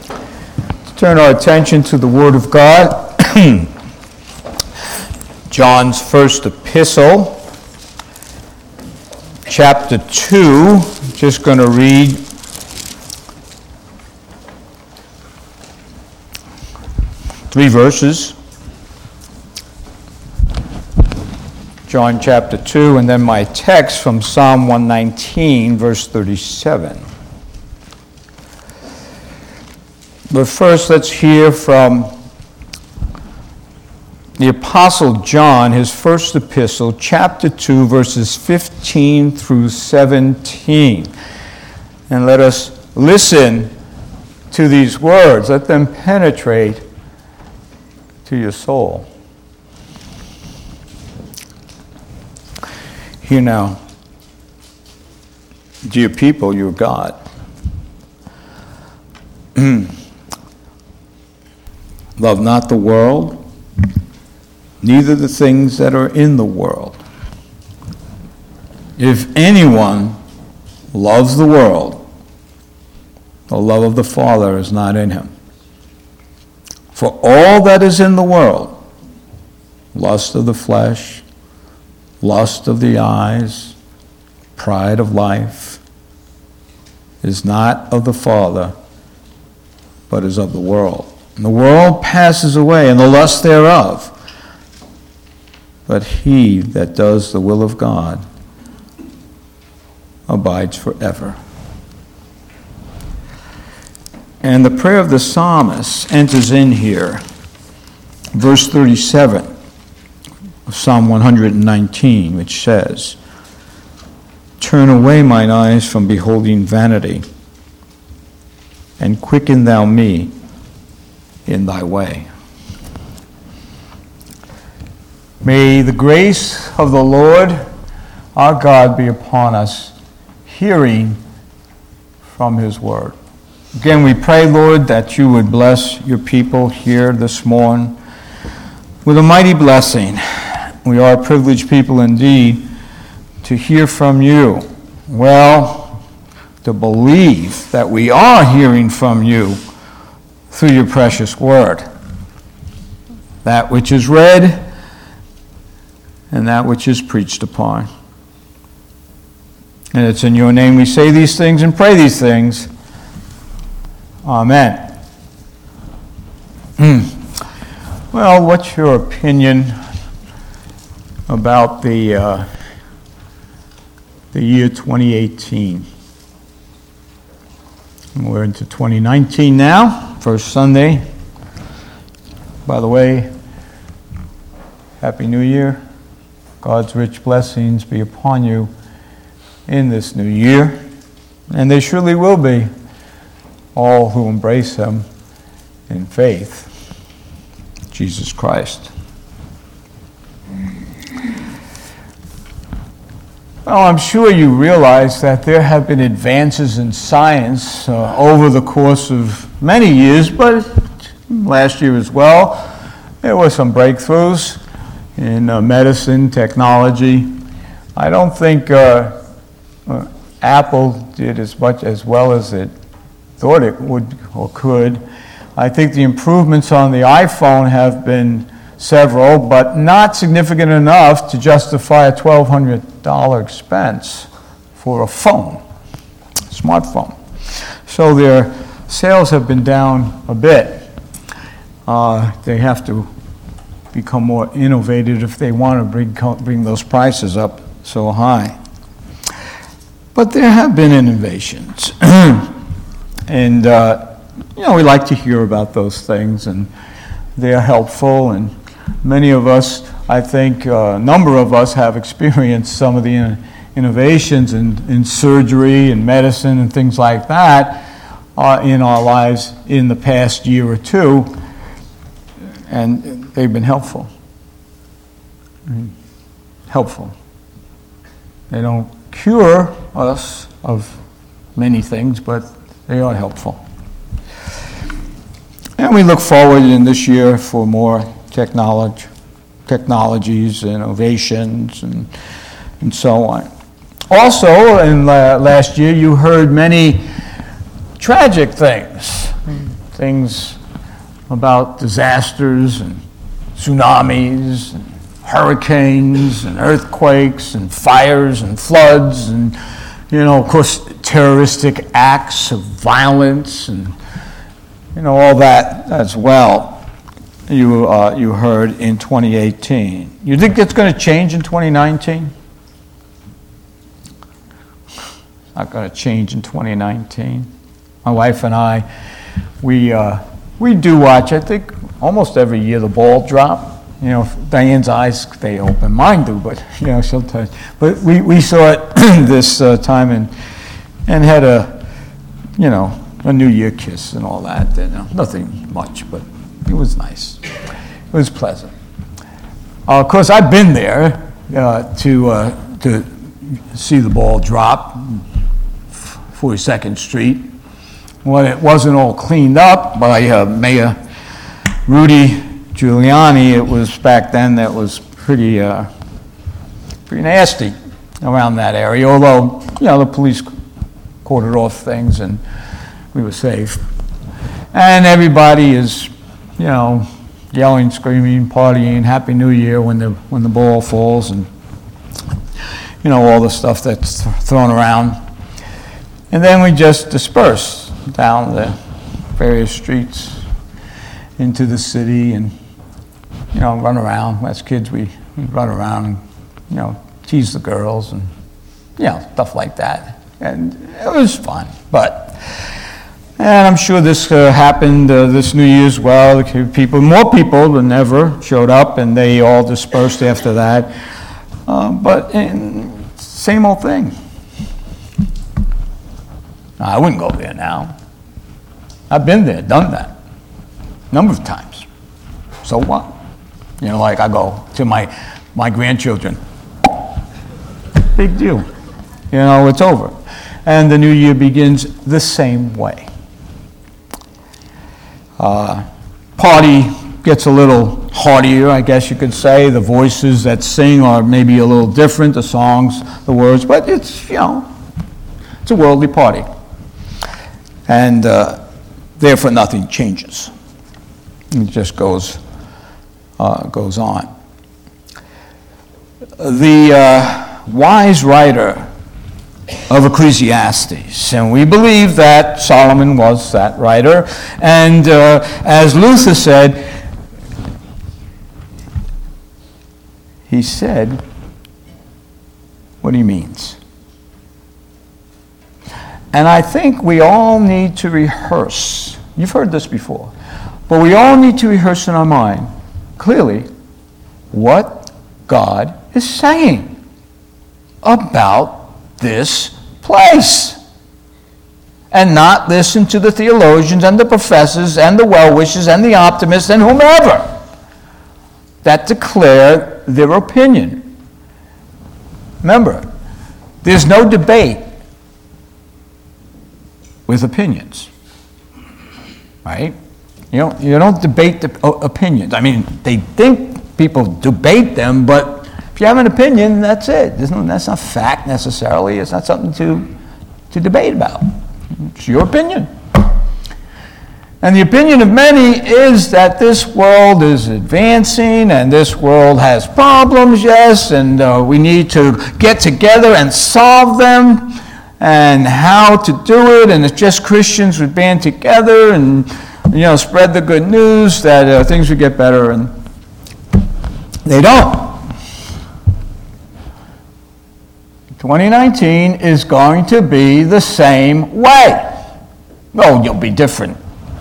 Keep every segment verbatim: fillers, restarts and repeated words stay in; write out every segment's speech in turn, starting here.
Turn our attention to the Word of God. John's first epistle, chapter two. Just going to read three verses. John chapter two, and then my text from Psalm one nineteen, verse thirty-seven. But first, let's hear from the Apostle John, his first epistle, chapter two, verses fifteen through seventeen. And let us listen to these words. Let them penetrate to your soul. Hear now, dear people, your God. Love not the world, neither the things that are in the world. If anyone loves the world, the love of the Father is not in him. For all that is in the world, lust of the flesh, lust of the eyes, pride of life, is not of the Father, but is of the world. And the world passes away, and the lust thereof. But he that does the will of God abides forever. And the prayer of the psalmist enters in here. Verse thirty-seven of Psalm one nineteen, which says, "Turn away mine eyes from beholding vanity, and quicken thou me in thy way." May the grace of the Lord our God be upon us, hearing from his word. Again, we pray, Lord, that you would bless your people here this morning with a mighty blessing. We are a privileged people indeed to hear from you. Well, to believe that we are hearing from you through your precious word. That which is read and that which is preached upon. And it's in your name we say these things and pray these things. Amen. Well, what's your opinion about the uh, the year twenty eighteen? We're into twenty nineteen now, first Sunday. By the way, Happy New Year. God's rich blessings be upon you in this new year. And they surely will be, all who embrace him in faith, Jesus Christ. Well, I'm sure you realize that there have been advances in science uh, over the course of many years, but last year as well, there were some breakthroughs in uh, medicine, technology. I don't think uh, uh, Apple did as much as well as it thought it would or could. I think the improvements on the iPhone have been several, but not significant enough to justify a twelve hundred dollars expense for a phone, smartphone. So their sales have been down a bit. Uh, they have to become more innovative if they want to bring, bring those prices up so high. But there have been innovations. and, uh, you know, we like to hear about those things, and they're helpful, and many of us, I think a number of us have experienced some of the in- innovations in, in surgery and medicine and things like that uh, in our lives in the past year or two, and they've been helpful. Helpful. They don't cure us of many things, but they are helpful. And we look forward in this year for more technology, technologies, innovations, and and so on. Also, in uh, last year, you heard many tragic things things about disasters and tsunamis and hurricanes and earthquakes and fires and floods and, you know, of course, terroristic acts of violence and, you know, all that as well. You uh, you heard in twenty eighteen. You think that's going to change in twenty nineteen? Not going to change in twenty nineteen. My wife and I, we uh, we do watch, I think, almost every year the ball drop. You know, Diane's eyes stay open. Mine do, but, you know, she'll touch. But we, we saw it this uh, time and and had a, you know, a New Year kiss and all that. You know, nothing much, but it was nice. It was pleasant. Uh, of course, I've been there uh, to uh, to see the ball drop, forty-second Street. When it wasn't all cleaned up by uh, Mayor Rudy Giuliani, it was back then that was pretty uh, pretty nasty around that area, although, you know, the police cordoned off things and we were safe. And everybody is, you know, yelling, screaming, partying, Happy New Year when the when the ball falls and, you know, all the stuff that's thrown around. And then we just disperse down the various streets into the city and, you know, run around. As kids, we, we run around and, you know, tease the girls and, you know, stuff like that. And it was fun. But, and I'm sure this uh, happened uh, this New Year as well. People, more people than ever showed up, and they all dispersed after that. Uh, but and, same old thing. I wouldn't go there now. I've been there, done that, a number of times. So what? You know, like I go to my my grandchildren. Big deal. You know, it's over. And the new year begins the same way. Uh, party gets a little heartier, I guess you could say. The voices that sing are maybe a little different, the songs, the words, but it's, you know, it's a worldly party. And uh, therefore nothing changes. It just goes uh, goes on. The uh, wise writer of Ecclesiastes, and we believe that Solomon was that writer, and uh, as Luther said, he said what he means. And I think we all need to rehearse. You've heard this before. But we all need to rehearse in our mind, clearly, what God is saying about this place. And not listen to the theologians and the professors and the well-wishers and the optimists and whomever that declare their opinion. Remember, there's no debate with opinions, right? You don't, you don't debate the opinions. I mean, they think people debate them, but if you have an opinion, that's it. There's no, that's not fact necessarily. It's not something to, to debate about. It's your opinion. And the opinion of many is that this world is advancing and this world has problems, yes, and uh, we need to get together and solve them, and how to do it, and it's just Christians would band together and, you know, spread the good news that uh, things would get better, and they don't. twenty nineteen is going to be the same way. Oh, you'll be different.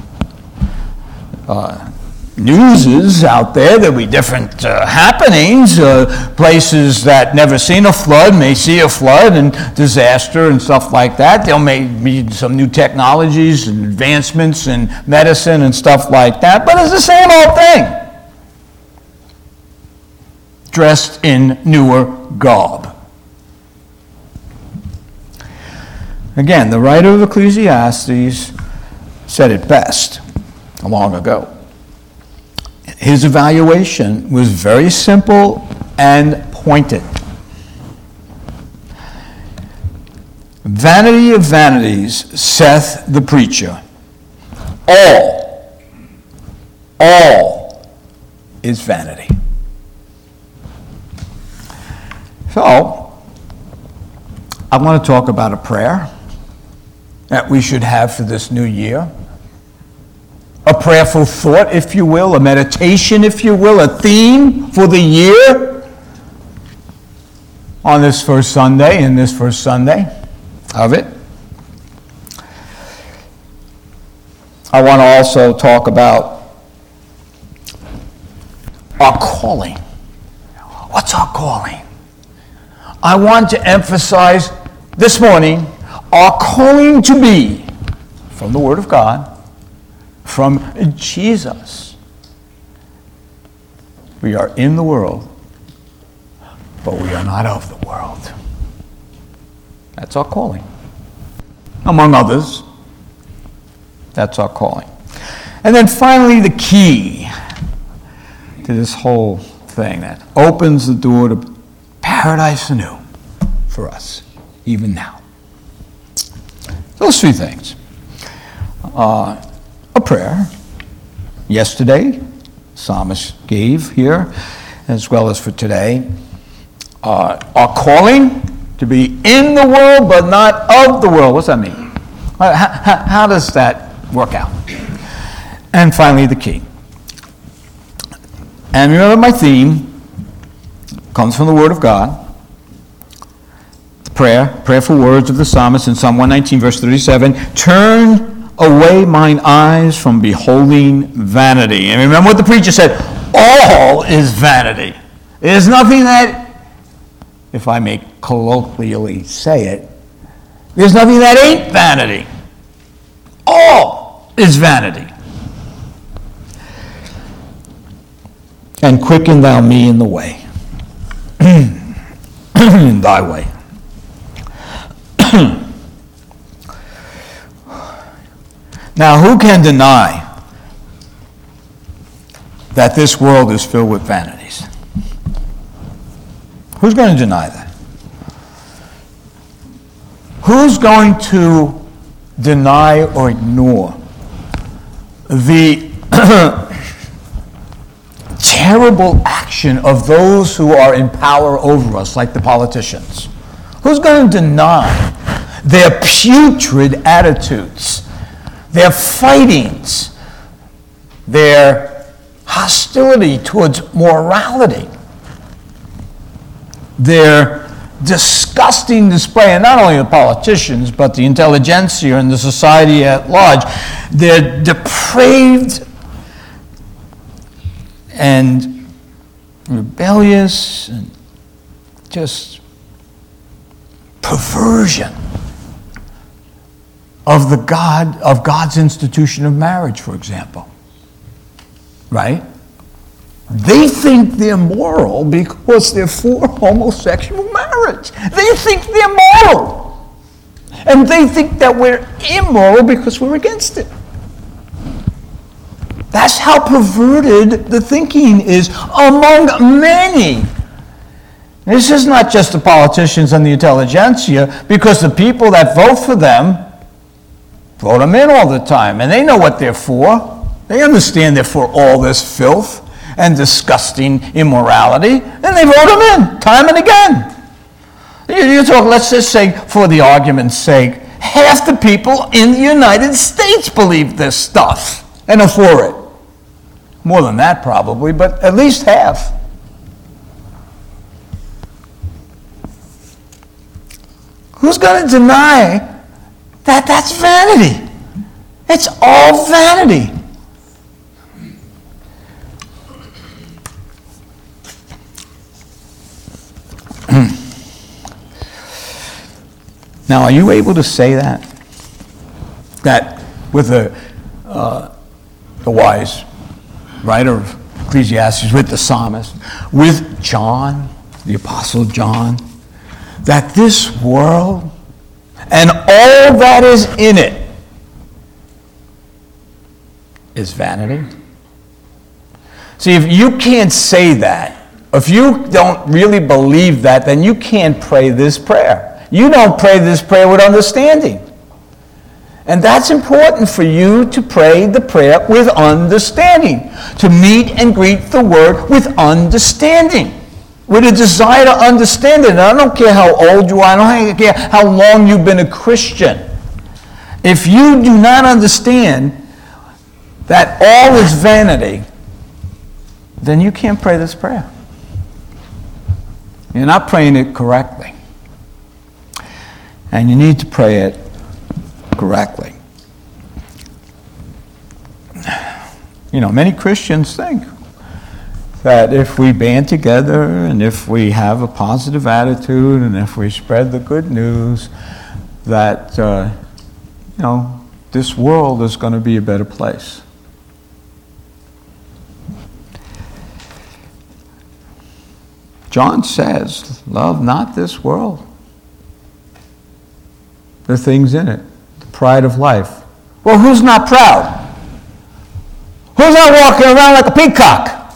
Uh, newses out there, there'll be different uh, happenings. Uh, places that never seen a flood may see a flood and disaster and stuff like that. There may be some new technologies and advancements in medicine and stuff like that, but it's the same old thing, dressed in newer garb. Again, the writer of Ecclesiastes said it best long ago. His evaluation was very simple and pointed. Vanity of vanities, saith the preacher. All all is vanity. So, I want to talk about a prayer that we should have for this new year. A prayerful thought, if you will, a meditation, if you will, a theme for the year on this first Sunday, in this first Sunday of it. I want to also talk about our calling. What's our calling? I want to emphasize this morning our calling to be, from the Word of God, from Jesus. We are in the world, but we are not of the world. That's our calling. Among others, that's our calling. And then finally, the key to this whole thing that opens the door to paradise anew for us, even now. Those three things. Uh, a prayer. Yesterday, psalmist gave here, as well as for today. Uh, our calling to be in the world, but not of the world. What's that mean? How, how, how does that work out? And finally, the key. And remember, my theme comes from the Word of God. The prayer, prayerful words of the psalmist in Psalm one nineteen, verse thirty-seven. Turn away mine eyes from beholding vanity. And remember what the preacher said, all is vanity. There's nothing that, if I may colloquially say it, there's nothing that ain't vanity. All is vanity. And quicken thou me in the way, in thy way. Now, who can deny that this world is filled with vanities? Who's going to deny that? Who's going to deny or ignore the terrible action of those who are in power over us, like the politicians? Who's going to deny their putrid attitudes, their fightings, their hostility towards morality, their disgusting display, and not only the politicians, but the intelligentsia and the society at large, their depraved and rebellious and just perversion of the God, of God's institution of marriage, for example. Right? They think they're moral because they're for homosexual marriage. They think they're moral. And they think that we're immoral because we're against it. That's how perverted the thinking is among many. This is not just the politicians and the intelligentsia, because the people that vote for them vote them in all the time, and they know what they're for. They understand they're for all this filth and disgusting immorality, and they vote them in time and again. You, you talk, let's just say, for the argument's sake, half the people in the United States believe this stuff and are for it. More than that, probably, but at least half. Who's going to deny that that's vanity? It's all vanity. Now, are you able to say that? That with the, uh, the wise writer of Ecclesiastes, with the psalmist, with John, the Apostle John, that this world and all that is in it is vanity? See, if you can't say that, if you don't really believe that, then you can't pray this prayer. You don't pray this prayer with understanding. And that's important for you to pray the prayer with understanding, to meet and greet the word with understanding, with a desire to understand it. And I don't care how old you are, I don't care how long you've been a Christian. If you do not understand that all is vanity, then you can't pray this prayer. You're not praying it correctly. And you need to pray it correctly. You know, many Christians think that if we band together and if we have a positive attitude and if we spread the good news, that, uh, you know, this world is going to be a better place. John says, love not this world, the things in it, the pride of life. Well, who's not proud? Who's not walking around like a peacock?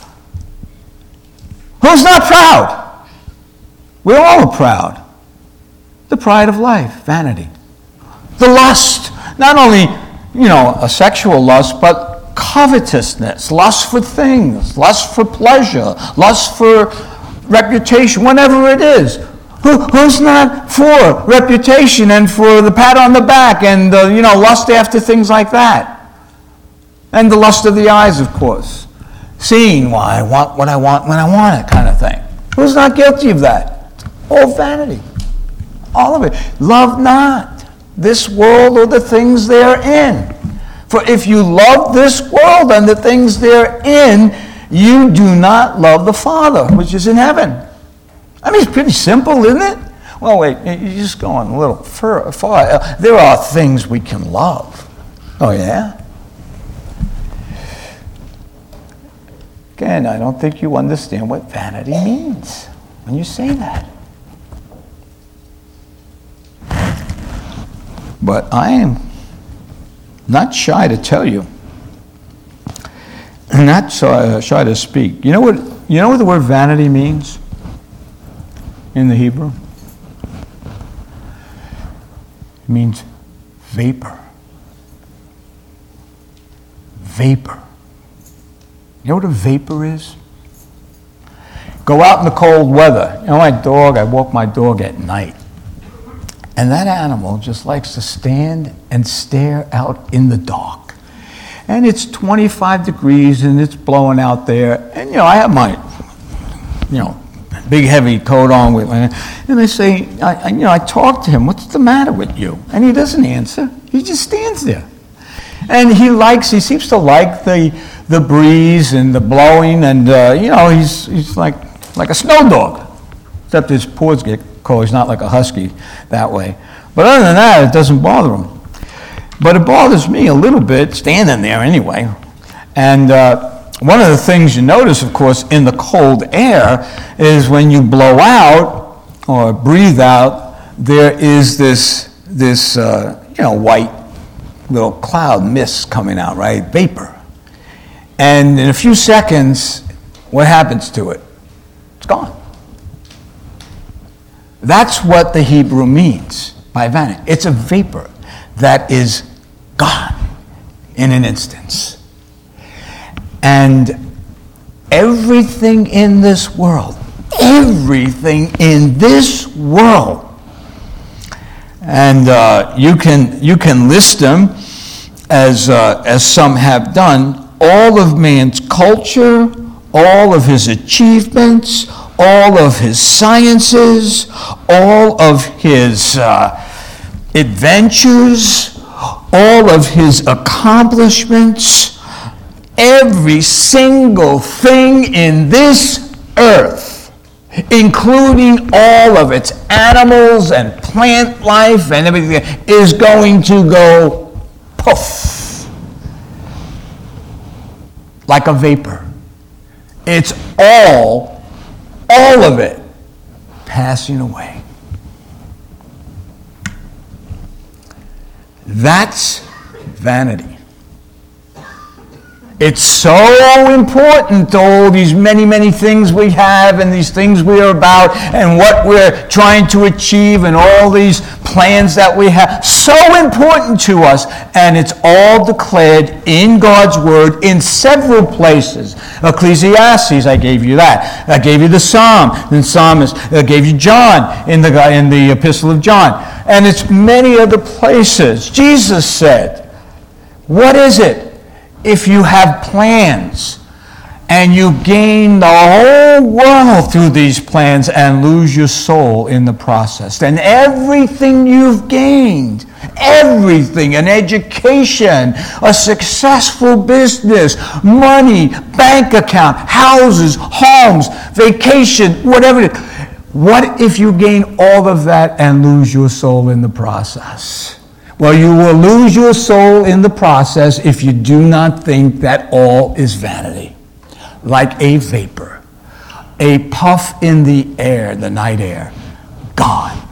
Who's not proud? We're all proud. The pride of life, vanity. The lust, not only, you know, a sexual lust, but covetousness, lust for things, lust for pleasure, lust for reputation, whatever it is. Who, who's not for reputation and for the pat on the back and, uh, you know, lust after things like that? And the lust of the eyes, of course. Seeing why I want what I want when I want it kind of thing. Who's not guilty of that? All vanity. All of it. Love not this world or the things therein. For if you love this world and the things therein, you do not love the Father, which is in heaven. I mean, it's pretty simple, isn't it? Well, wait, you're just going a little far. far. There are things we can love. Oh, yeah? Again, I don't think you understand what vanity means when you say that. But I am not shy to tell you, not shy, shy to speak. You know what? You know what the word vanity means in the Hebrew? It means vapor. Vapor. You know what a vapor is? Go out in the cold weather. You know, my dog, I walk my dog at night. And that animal just likes to stand and stare out in the dark. And it's twenty-five degrees and it's blowing out there. And, you know, I have my, you know, big heavy coat on with me. And I say, I, I, you know, I talk to him, what's the matter with you? And he doesn't answer. He just stands there. And he likes, he seems to like the the breeze and the blowing. And, uh, you know, he's he's like like a snow dog. Except his paws get cold. He's not like a husky that way. But other than that, it doesn't bother him. But it bothers me a little bit, standing there anyway. And uh, one of the things you notice, of course, in the cold air is when you blow out or breathe out, there is this, this uh, you know, white little cloud mist coming out, right? Vapor. And in a few seconds, what happens to it? It's gone. That's what the Hebrew means by vanity. It's a vapor that is gone in an instance. And everything in this world, everything in this world, and uh, you can you can list them as uh, as some have done. All of man's culture, all of his achievements, all of his sciences, all of his uh, adventures, all of his accomplishments, every single thing in this earth, including all of its animals and plant life and everything, is going to go poof, like a vapor. It's all, all of it, passing away. That's vanity. It's so important, all these many, many things we have and these things we are about and what we're trying to achieve and all these plans that we have. So important to us, and it's all declared in God's Word in several places. Ecclesiastes, I gave you that. I gave you the Psalm, the Psalmist. I gave you John in the, in the Epistle of John. And it's many other places. Jesus said, what is it? If you have plans and you gain the whole world through these plans and lose your soul in the process, then everything you've gained, everything, an education, a successful business, money, bank account, houses, homes, vacation, whatever it is, what if you gain all of that and lose your soul in the process? Well, you will lose your soul in the process if you do not think that all is vanity, like a vapor, a puff in the air, the night air, gone.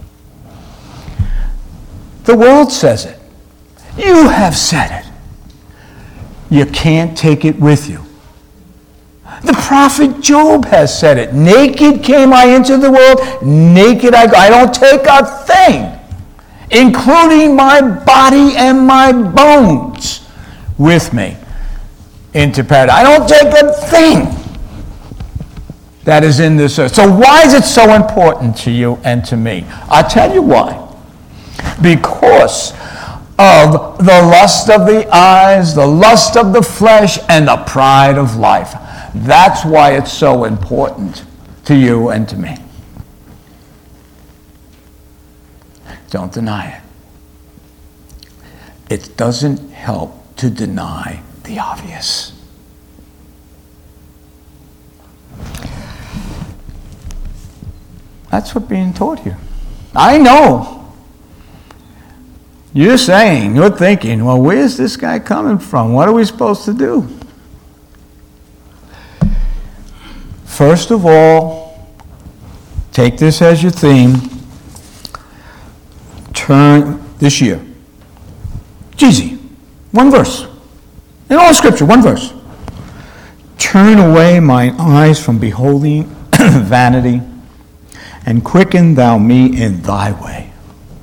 The world says it. You have said it. You can't take it with you. The prophet Job has said it. Naked came I into the world, naked I go. I don't take a thing, including my body and my bones, with me into paradise. I don't take a thing that is in this earth. So why is it so important to you and to me? I'll tell you why. Because of the lust of the eyes, the lust of the flesh, and the pride of life. That's why it's so important to you and to me. Don't deny it. It doesn't help to deny the obvious. That's what's being taught here. I know. You're saying, you're thinking, well, where's this guy coming from? What are we supposed to do? First of all, take this as your theme. Turn this year. It's easy. One verse. In all Scripture, one verse. Turn away mine eyes from beholding vanity, and quicken thou me in thy way.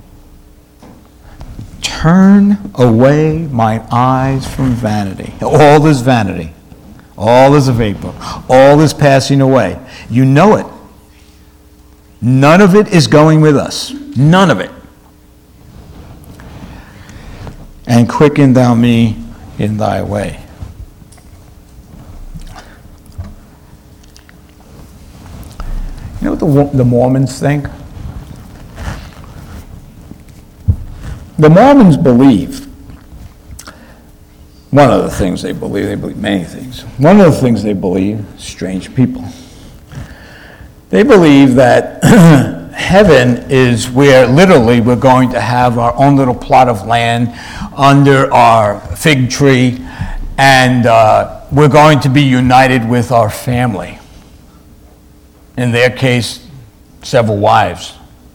Turn away mine eyes from vanity. All is vanity. All is a vapor. All is passing away. You know it. None of it is going with us. None of it. And quicken thou me in thy way. You know what the, the Mormons think? The Mormons believe, one of the things they believe, they believe many things. One of the things they believe, strange people. They believe that heaven is where literally we're going to have our own little plot of land under our fig tree, and uh, we're going to be united with our family. In their case, several wives.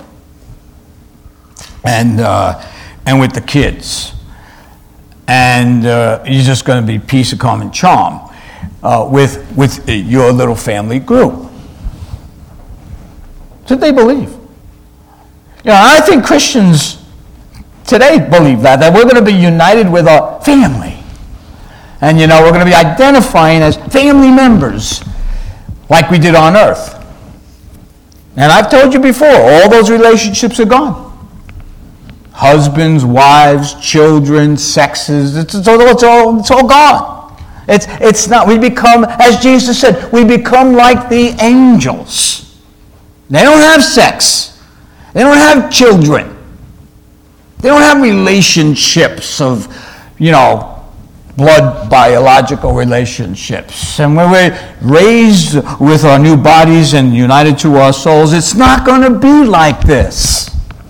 And uh, and with the kids. And uh, you're just going to be peace of common charm uh, with, with your little family group. That's what they believe. You know, I think Christians today believe that, that we're going to be united with our family. And, you know, we're going to be identifying as family members like we did on earth. And I've told you before, all those relationships are gone. Husbands, wives, children, sexes, it's, it's, all, it's, all, it's all gone. It's, it's not, we become, as Jesus said, we become like the angels. They don't have sex. They don't have children. They don't have relationships of, you know, blood biological relationships. And when we're raised with our new bodies and united to our souls, it's not going to be like this.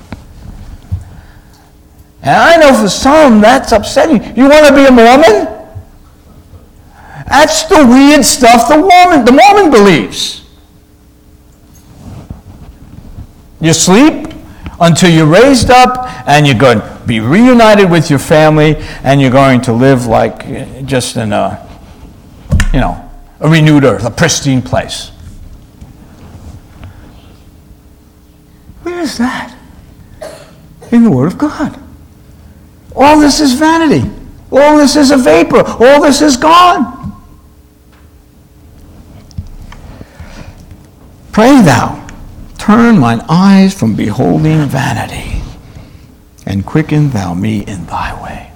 And I know for some that's upsetting. You want to be a Mormon? That's the weird stuff the Mormon, the Mormon believes. You sleep until you're raised up, and you're going to be reunited with your family, and you're going to live like just in a you know, a renewed earth, a pristine place. Where is that? In the Word of God. All this is vanity. All this is a vapor. All this is gone. Pray thou, turn mine eyes from beholding vanity, and quicken thou me in thy way.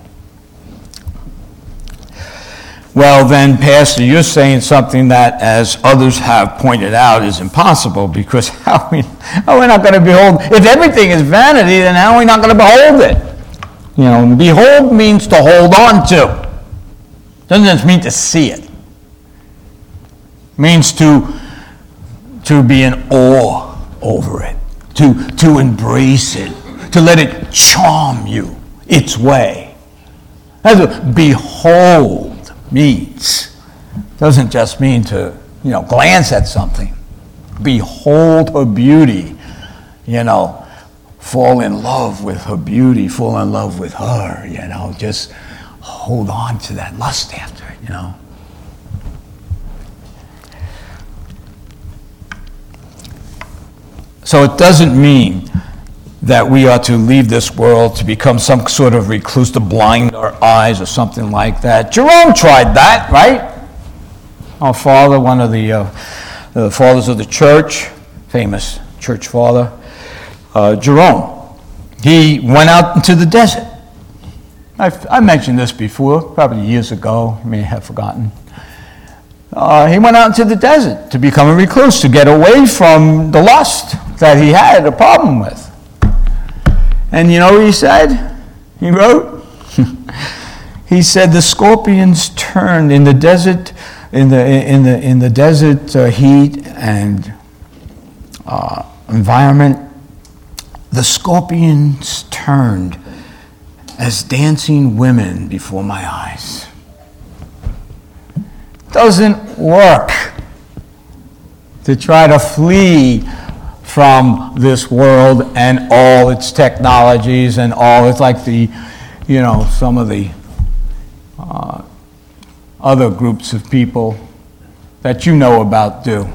Well then, Pastor, you're saying something that, as others have pointed out, is impossible, because how are we, how are we not going to behold? If everything is vanity, then how are we not going to behold it? You know, behold means to hold on to. Doesn't just mean to see it. It means to, to be in awe over it, to, to embrace it, to let it charm you its way. That's what behold means. Doesn't just mean to, you know, glance at something. Behold her beauty, you know, fall in love with her beauty, fall in love with her, you know, just hold on to that lust after it, you know. So it doesn't mean that we are to leave this world to become some sort of recluse, to blind our eyes or something like that. Jerome tried that, right? Our father, one of the, uh, the fathers of the church, famous church father, uh, Jerome. He went out into the desert. I've, I mentioned this before, probably years ago. You may have forgotten. Uh, he went out into the desert to become a recluse, to get away from the lust that he had a problem with. And you know what he said? He wrote, he said, the scorpions turned in the desert, in the in the in the desert uh, heat and uh, environment. The scorpions turned as dancing women before my eyes. Doesn't work to try to flee from this world and all its technologies and all. It's like the, you know, some of the uh, other groups of people that you know about do.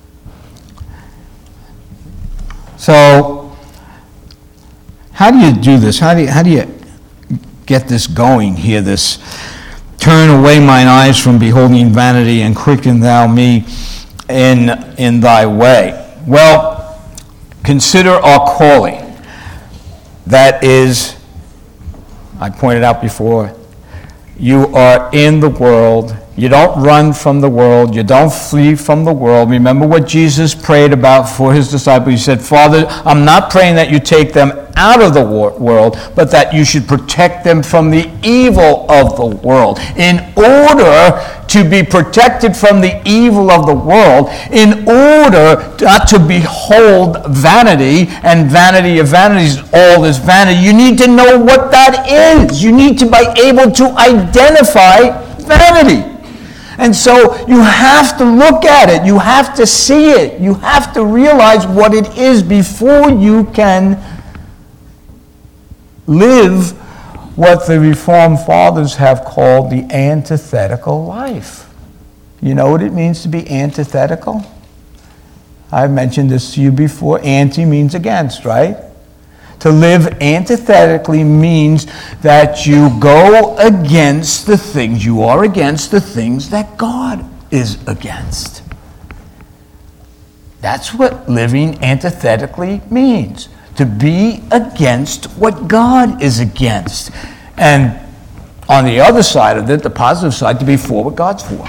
So, how do you do this? How do you, how do you get this going here? This turn away mine eyes from beholding vanity and quicken thou me in in thy way. Well, consider our calling. That is, I pointed out before, you are in the world. You don't run from the world. You don't flee from the world. Remember what Jesus prayed about for his disciples. He said, Father, I'm not praying that you take them out of the world, but that you should protect them from the evil of the world. In order to be protected from the evil of the world, in order not to behold vanity, and vanity of vanities, all this vanity, you need to know what that is. You need to be able to identify vanity. And so you have to look at it. You have to see it. You have to realize what it is before you can live what the Reformed Fathers have called the antithetical life. You know what it means to be antithetical? I've mentioned this to you before. Anti means against, right? To live antithetically means that you go against the things, you are against the things that God is against. That's what living antithetically means. To be against what God is against. And on the other side of it, the positive side, to be for what God's for.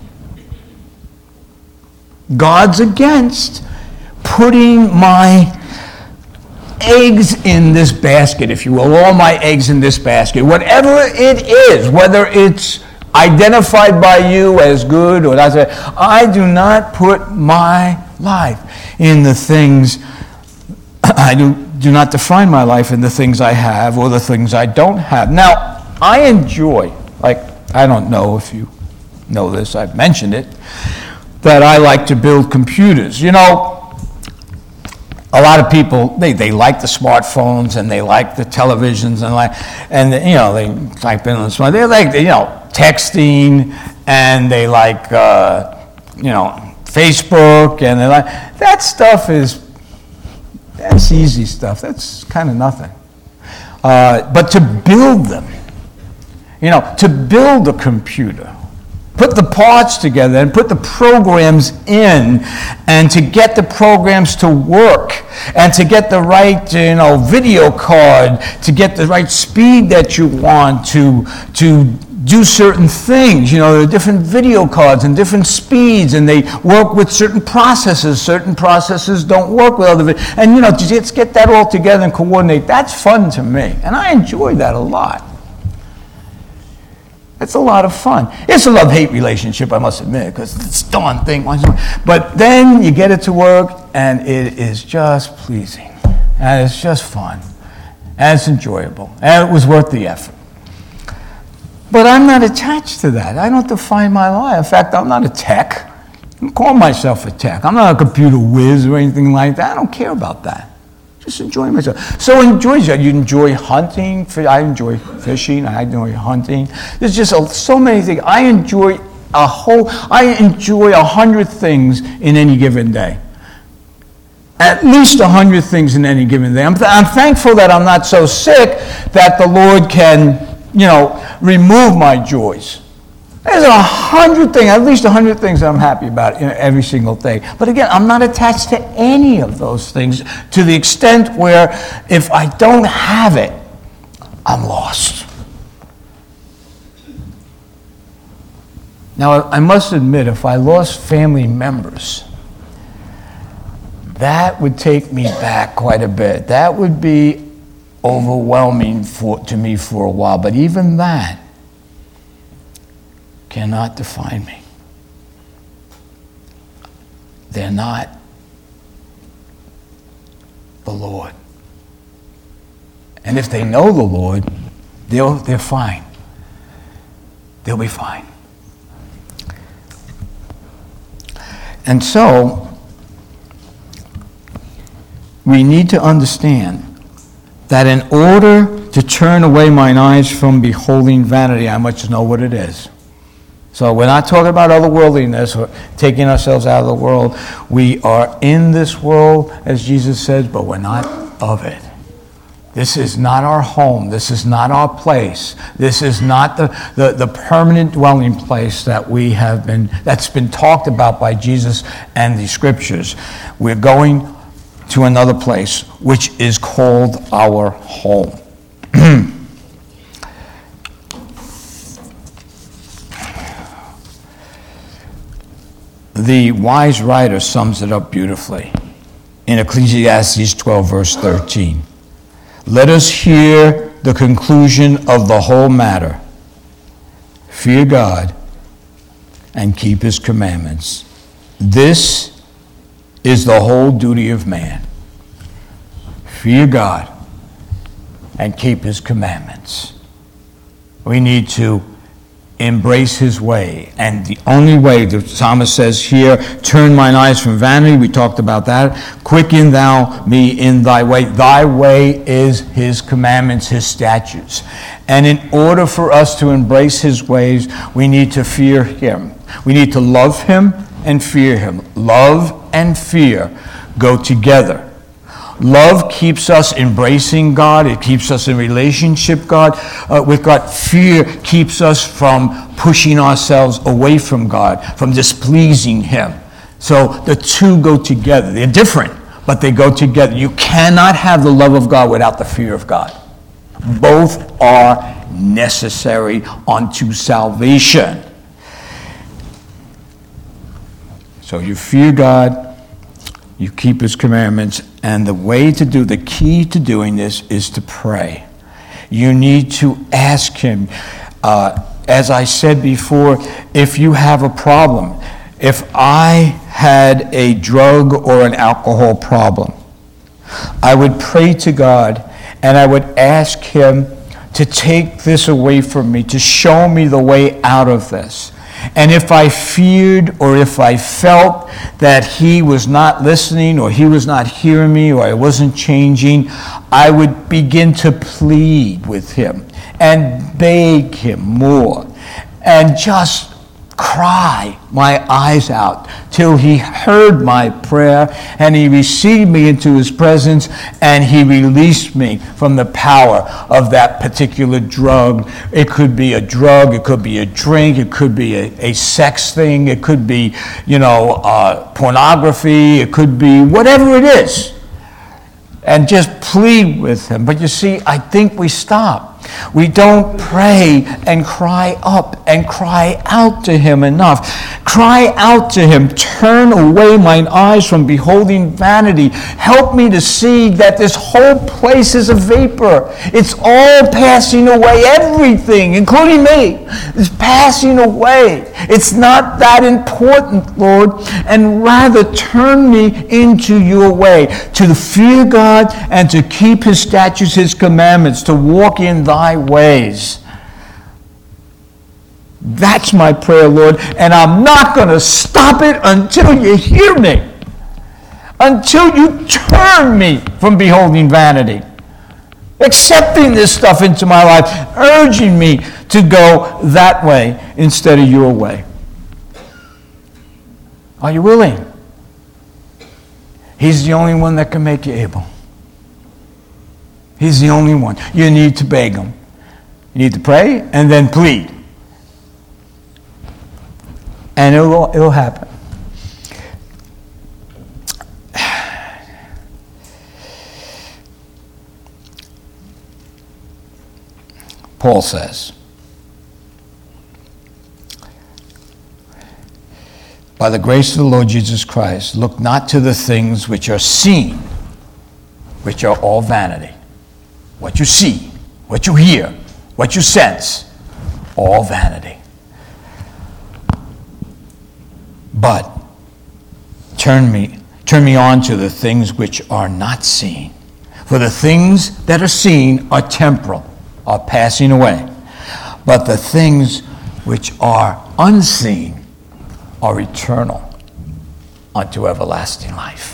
God's against putting my eggs in this basket, if you will, all my eggs in this basket. Whatever it is, whether it's identified by you as good or not, I do not put my life in the things I do, do not define my life in the things I have or the things I don't have. Now, I enjoy, like, I don't know if you know this, I've mentioned it, that I like to build computers. You know, a lot of people, they, they like the smartphones and they like the televisions and like, and you know, they type in on the smart, they like, you know, texting, and they like, uh, you know, Facebook, and they like, that stuff is, that's easy stuff. That's kind of nothing. Uh, but to build them, you know, to build a computer, put the parts together and put the programs in, and to get the programs to work, and to get the right, you know, video card, to get the right speed that you want to, to do certain things. You know, there are different video cards and different speeds, and they work with certain processes. Certain processes don't work with other, and you know, to just get that all together and coordinate, that's fun to me, and I enjoy that a lot. It's a lot of fun. It's a love-hate relationship, I must admit, because this darn thing. But then you get it to work, and it is just pleasing, and it's just fun, and it's enjoyable, and it was worth the effort. But I'm not attached to that. I don't define my life. In fact, I'm not a tech. I don't call myself a tech. I'm not a computer whiz or anything like that. I don't care about that. Just enjoy myself. So enjoy that. You enjoy hunting. I enjoy fishing. I enjoy hunting. There's just a, so many things. I enjoy a whole, I enjoy a hundred things in any given day. At least a hundred things in any given day. I'm, th- I'm thankful that I'm not so sick that the Lord can, you know, remove my joys. There's a hundred things, at least a hundred things that I'm happy about, you know, every single day. But again, I'm not attached to any of those things to the extent where if I don't have it, I'm lost. Now, I must admit, if I lost family members, that would take me back quite a bit. That would be overwhelming for, to me for a while. But even that cannot define me. They're not the Lord. And if they know the Lord, they'll, they're fine. They'll be fine. And so, we need to understand that in order to turn away mine eyes from beholding vanity, I must know what it is. So we're not talking about otherworldliness or taking ourselves out of the world. We are in this world, as Jesus says, but we're not of it. This is not our home. This is not our place. This is not the, the, the permanent dwelling place that we have been, that's been talked about by Jesus and the scriptures. We're going to another place, which is called our home. The wise writer sums it up beautifully in Ecclesiastes twelve, verse thirteen. Let us hear the conclusion of the whole matter. Fear God and keep his commandments. This is the whole duty of man. Fear God and keep his commandments. We need to embrace his way. And the only way, the psalmist says here, turn mine eyes from vanity. We talked about that. Quicken thou me in thy way. Thy way is his commandments, his statutes. And in order for us to embrace his ways, we need to fear him. We need to love him and fear him. Love and fear go together. Love keeps us embracing God. It keeps us in relationship God, uh, with God. Fear keeps us from pushing ourselves away from God, from displeasing him. So the two go together. They're different, but they go together. You cannot have the love of God without the fear of God. Both are necessary unto salvation. So you fear God, you keep his commandments, and the way to do, the key to doing this is to pray. You need to ask him. Uh, as I said before, if you have a problem, if I had a drug or an alcohol problem, I would pray to God and I would ask him to take this away from me, to show me the way out of this. And if I feared or if I felt that he was not listening or he was not hearing me or I wasn't changing, I would begin to plead with him and beg him more. and just cry my eyes out till he heard my prayer and he received me into his presence and he released me from the power of that particular drug. It could be a drug, it could be a drink, it could be a, a sex thing, it could be, you know, uh, pornography, it could be whatever it is. And just plead with him. But you see, I think we stop. We don't pray and cry up and cry out to him enough. Cry out to him. Turn away mine eyes from beholding vanity. Help me to see that this whole place is a vapor. It's all passing away. Everything, including me, is passing away. It's not that important, Lord. And rather turn me into your way, to fear God and to keep his statutes, his commandments, to walk in thy ways. That's my prayer, Lord, and I'm not going to stop it until you hear me, until you turn me from beholding vanity, accepting this stuff into my life, urging me to go that way instead of your way. Are you willing? He's the only one that can make you able. He's the only one. You need to beg him. You need to pray and then plead. And it'll, it'll happen. Paul says, by the grace of the Lord Jesus Christ, look not to the things which are seen, which are all vanity. What you see, what you hear, what you sense, all vanity. But turn me, turn me on to the things which are not seen. For the things that are seen are temporal, are passing away. But the things which are unseen are eternal unto everlasting life.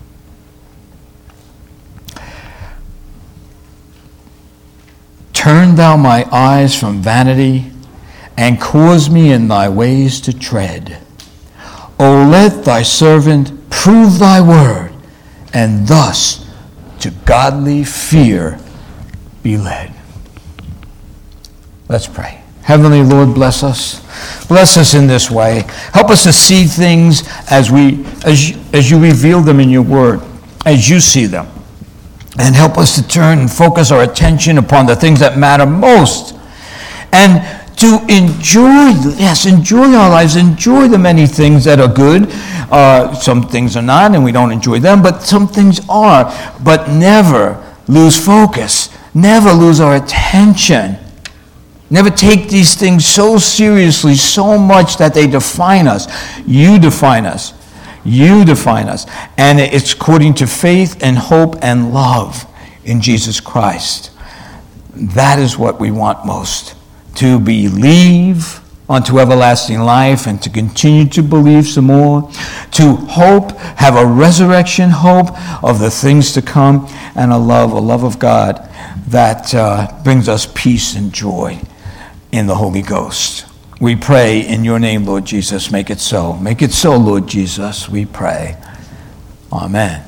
Turn thou my eyes from vanity, and cause me in thy ways to tread. O let thy servant prove thy word, and thus to godly fear be led. Let's pray. Heavenly Lord, bless us. Bless us in this way. Help us to see things as we, as you, as you reveal them in your word, as you see them. And help us to turn and focus our attention upon the things that matter most. And to enjoy, yes, enjoy our lives, enjoy the many things that are good. Uh, some things are not, and we don't enjoy them, but some things are. But never lose focus. Never lose our attention. Never take these things so seriously, so much that they define us. You define us. You define us. And it's according to faith and hope and love in Jesus Christ. That is what we want most. To believe unto everlasting life and to continue to believe some more. To hope, have a resurrection hope of the things to come, and a love, a love of God that uh, brings us peace and joy in the Holy Ghost. We pray in your name, Lord Jesus. Make it so. Make it so, Lord Jesus, we pray. Amen.